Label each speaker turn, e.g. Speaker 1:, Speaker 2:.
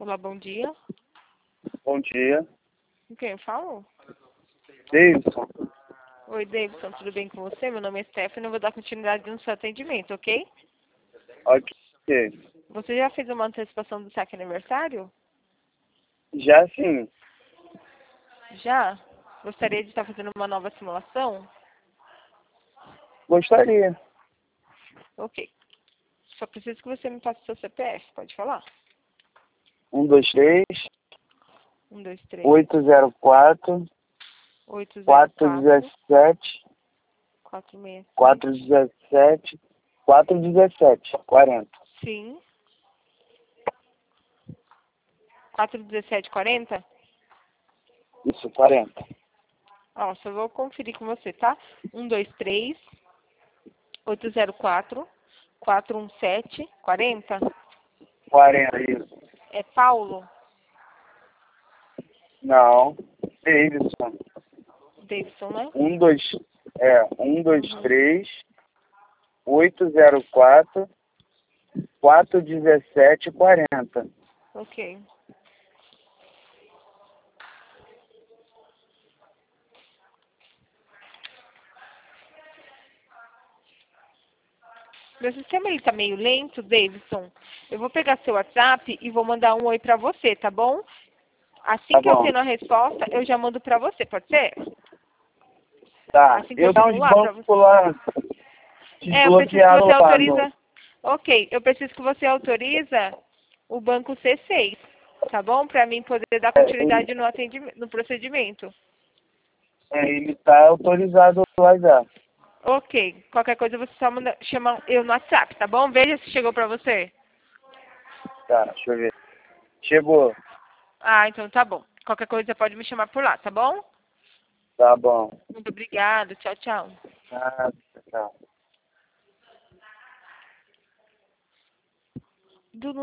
Speaker 1: Olá, bom dia.
Speaker 2: Bom dia.
Speaker 1: Com quem eu falo?
Speaker 2: Davidson.
Speaker 1: Oi, Davidson, tudo bem com você? Meu nome é Stephanie, eu vou dar continuidade no seu atendimento, ok?
Speaker 2: Ok.
Speaker 1: Você já fez uma antecipação do saque aniversário?
Speaker 2: Já sim.
Speaker 1: Já? Gostaria de estar fazendo uma nova simulação?
Speaker 2: Gostaria.
Speaker 1: Ok. Só preciso que você me passe o seu CPF, pode falar?
Speaker 2: 123
Speaker 1: 123
Speaker 2: 804
Speaker 1: 804
Speaker 2: 417
Speaker 1: 466.
Speaker 2: 417 417 40.
Speaker 1: Sim. 41740?
Speaker 2: Isso, 40.
Speaker 1: Ó, só vou conferir com você, tá? 123 804 417 40.
Speaker 2: 40, isso.
Speaker 1: É Paulo
Speaker 2: Não. Davidson.
Speaker 1: Davidson, né?
Speaker 2: 123 804 417 40.
Speaker 1: Ok. Meu sistema ele tá meio lento, Davidson. Eu vou pegar seu WhatsApp e vou mandar um oi pra você, tá bom? Assim
Speaker 2: Tá
Speaker 1: que eu
Speaker 2: bom.
Speaker 1: tendo a resposta, eu já mando pra você, pode ser?
Speaker 2: Tá.
Speaker 1: Assim que eu
Speaker 2: Eu tenho uns
Speaker 1: simular pra
Speaker 2: bancos
Speaker 1: você.
Speaker 2: lá
Speaker 1: É, eu preciso que
Speaker 2: desbloqueados
Speaker 1: você
Speaker 2: lá no...
Speaker 1: autoriza. Ok, eu preciso que você autoriza o banco C6, tá bom? Pra mim poder dar continuidade no atendimento, no procedimento.
Speaker 2: Ele tá autorizado lá já.
Speaker 1: Ok, qualquer coisa você só manda, chama eu no WhatsApp, tá bom? Veja se chegou pra você.
Speaker 2: Tá, deixa eu ver. Chegou.
Speaker 1: Ah, então tá bom. Qualquer coisa pode me chamar por lá, tá bom?
Speaker 2: Tá bom.
Speaker 1: Muito obrigada. Tchau, tchau.
Speaker 2: Ah, tchau.
Speaker 1: Do